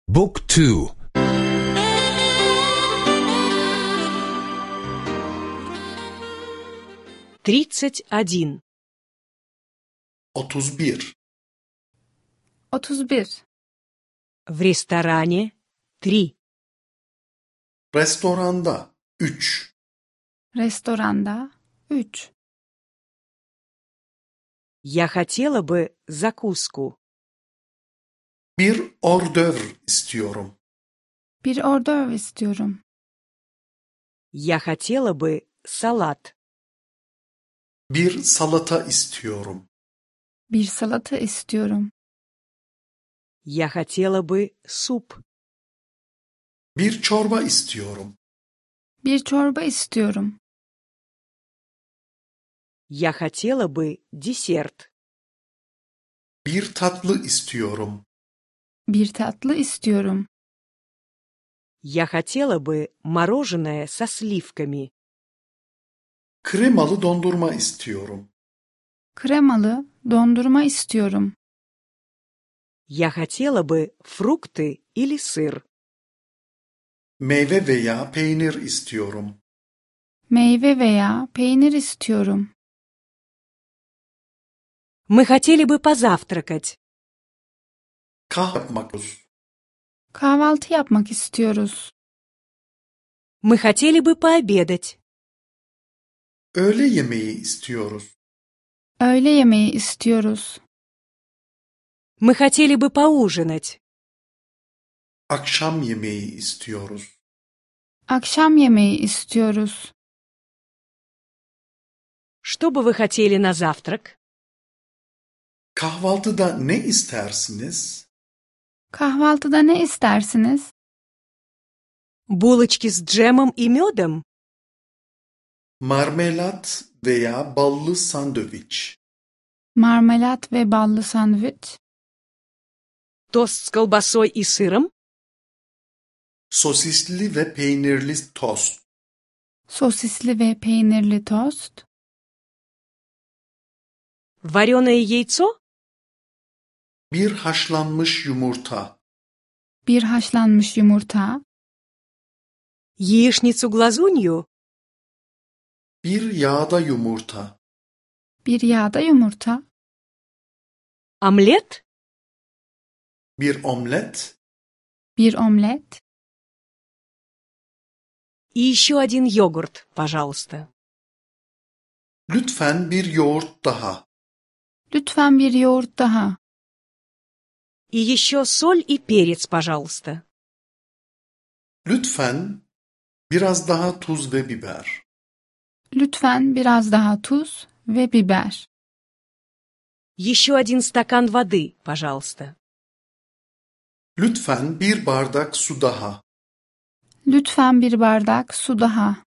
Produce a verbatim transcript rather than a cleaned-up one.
Book two. Тридцать один. Otuz bir. Otuz bir. В ресторане три. Restoranda üç. Restoranda üç. Я хотела бы закуску. Bir ordör istiyorum. Bir ordör istiyorum. Я хотела бы салат. Bir salata istiyorum. Bir salata istiyorum. Я хотела бы суп. Bir çorba istiyorum. Bir çorba istiyorum. Я хотела бы десерт. Bir tatlı istiyorum. Bir tatlı istiyorum. Я хотела бы мороженое со сливками. Kremalı dondurma istiyorum. Kremalı dondurma istiyorum. Я хотела бы фрукты или сыр. Meyve veya peynir istiyorum. Meyve veya peynir istiyorum. Мы хотели бы позавтракать. Kahvaltı yapmak istiyoruz. Kahvaltı yapmak istiyoruz. Мы хотели бы пообедать. Öğle yemeği istiyoruz. Öğle yemeği istiyoruz. Мы хотели бы поужинать. Akşam yemeği istiyoruz. Akşam yemeği istiyoruz. Что бы вы хотели на завтрак? Kahvaltıda ne istersiniz? Kahvaltıda ne istersiniz? Булочки с джемом и медом? Marmelat veya ballı sandviç. Marmelat ve ballı sandviç. Тост с колбасой и сыром? Sosisli ve peynirli tost. Sosisli ve peynirli tost. Вареное яйцо? Bir haşlanmış yumurta. Bir haşlanmış yumurta. Яичницу-глазунью? Bir yağda yumurta. Bir yağda yumurta. Омлет? Bir omlet. Bir omlet. И еще один йогурт, пожалуйста. Lütfen bir yoğurt daha. Lütfen bir yoğurt daha. И еще соль и перец, пожалуйста. Lütfen biraz daha tuz ve biber. Lütfen biraz daha tuz ve biber. Еще один стакан воды, пожалуйста. Lütfen bir bardak su daha. Lütfen bir bardak su daha.